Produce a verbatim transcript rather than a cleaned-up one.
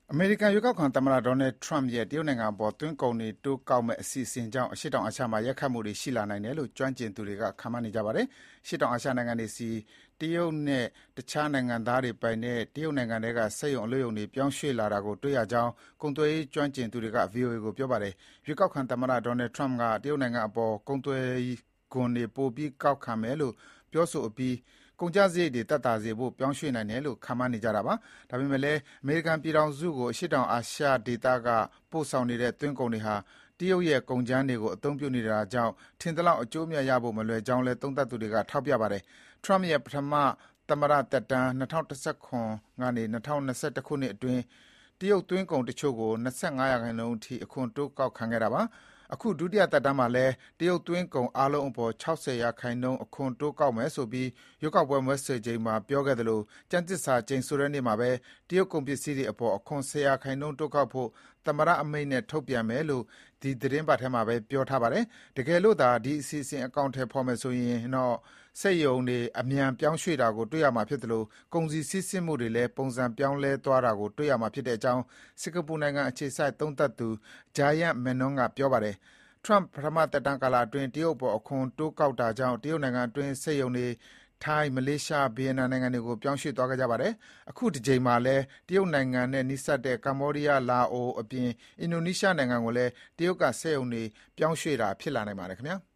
အမေရိကန်ရွေးကောက်ခံသမ္မတ Donald Trump ရဲ့ တရုတ်နိုင်ငံအပေါ် သွင်းကုန်တွေတိုးကောက်မယ့်အစီအစဉ်ကြောင့် အရှေ့တောင်အာရှမှာ ရိုက်ခတ်မှုတွေရှိလာနိုင်တယ်လို့ ကျွမ်းကျင်သူတွေက ခန့်မှန်းနေကြပါတယ်။ အရှေ့တောင်အာရှနိုင်ငံတွေဆီ တရုတ်နဲ့ တခြားနိုင်ငံသားတွေပိုင်တဲ့ တရုတ်နိုင်ငံထဲက စက်ရုံအလုပ်ရုံတွေ ပြောင်းရွှေ့လာတာကို တွေ့ရကြောင်း ကုန်သွယ်ရေးကျွမ်းကျင်သူတွေက ဗွီအိုအေကို ပြောပါတယ်။ ရွေးကောက်ခံသမ္မတ Donald Trump က တရုတ်နိုင်ငံအပေါ် ကုန်သွယ်ခွန်တွေ ပိုပြီးကောက်ခံမယ်လို့ ပြောဆိုအပြီး ကုန်ကျစရိတ်တွေ သက်သာစေဖို့ ပြောင်းရွှေ့နိုင်တယ်လို့ ခန့်မှန်းနေကြတာပါ။ ဒါပေမယ့်လည်း အမေရိကန်ပြည်ထောင်စုကို အရှေ့တောင်အာရှဒေသက ပို့ဆောင်နေတဲ့ သွင်းကုန်တွေဟာ တရုတ်ရဲ့ ကုန်ကြမ်းတွေကို အသုံးပြုနေတာကြောင့် ထင်သလောက် အကျိုးအမြတ်ရဖို့ မလွယ်ကြောင်းလည်း သုံးသပ်သူတွေက ထောက်ပြပါတယ်။ Trump ရဲ့ ပထမသမ္မတသက်တမ်း ၂၀၁၇ ကနေ ၂၀၂၁ ခုနှစ်အတွင်း တရုတ်သွင်းကုန်တချို့ကို ၂၅ ရာခိုင်နှုန်းအထိ အခွန်တိုးကောက်ခံခဲ့တာပါ။ အခု ဒုတိယသက်တမ်းမှာလည်း တရုတ်သွင်းကုန်အားလုံးအပေါ် ၆၀ ရာခိုင်နှုန်း အခွန်တိုးကောက်မယ်ဆိုပြီး ရွေးကောက်ပွဲ မဲဆွယ်ချိန်မှာ ပြောခဲ့သလို ကျမ်းသစ္စာကျိန်ဆိုတဲ့နေ့မှာပဲ တရုတ်ကုန်ပစ္စည်းတွေအပေါ် အခွန် ၁၀ ရာခိုင်နှုန်းတိုးကောက်ဖို့ သမ္မတအမိန့်နဲ့ ထုတ်ပြန်မယ်လို့ ဒီသီတင်းပတ်ထဲမှာပဲ ပြောထားပါတယ်။ တကယ်လို့သာ ဒီအစီအစဉ် အကောင်အထည်ဖော်မယ်ဆိုရင်တော့ စက်ရုံတွေ အမြန်ပြောင်းရွှေ့တာကို တွေ့ရမှာဖြစ်သလို ကုန်စည်စီးဆင်းမှုတွေလည်း ပုံစံပြောင်းလဲသွားတာကို တွေ့ရမှာဖြစ်ကြောင်း စင်္ကာပူနိုင်ငံအခြေစိုက် သုံးသပ်သူ Jayant Menon က ပြောပါတယ်။ Trump ပထမသက်တမ်းကာလအတွင်း တရုတ်အပေါ် အခွန်တိုးကောက်တာကြောင့် တရုတ်နိုင်ငံအတွင်း စက်ရုံတွေ ထိုင်း၊ မလေးရှား၊ ဗီယက်နမ်နိုင်ငံတွေကို ပြောင်းရွှေ့သွားခဲ့ကြပါတယ်။ အခုတကြိမ်မှာလည်း တရုတ်နိုင်ငံနဲ့ နီးစပ်တဲ့ ကမ္ဘောဒီးယား၊ လာအိုအပြင် အင်ဒိုနီးရှားနိုင်ငံကိုလည်း တရုတ်က စက်ရုံတွေ ပြောင်းရွှေ့တာ ဖြစ်လာနိုင်ပါတယ်ခင်ဗျာ။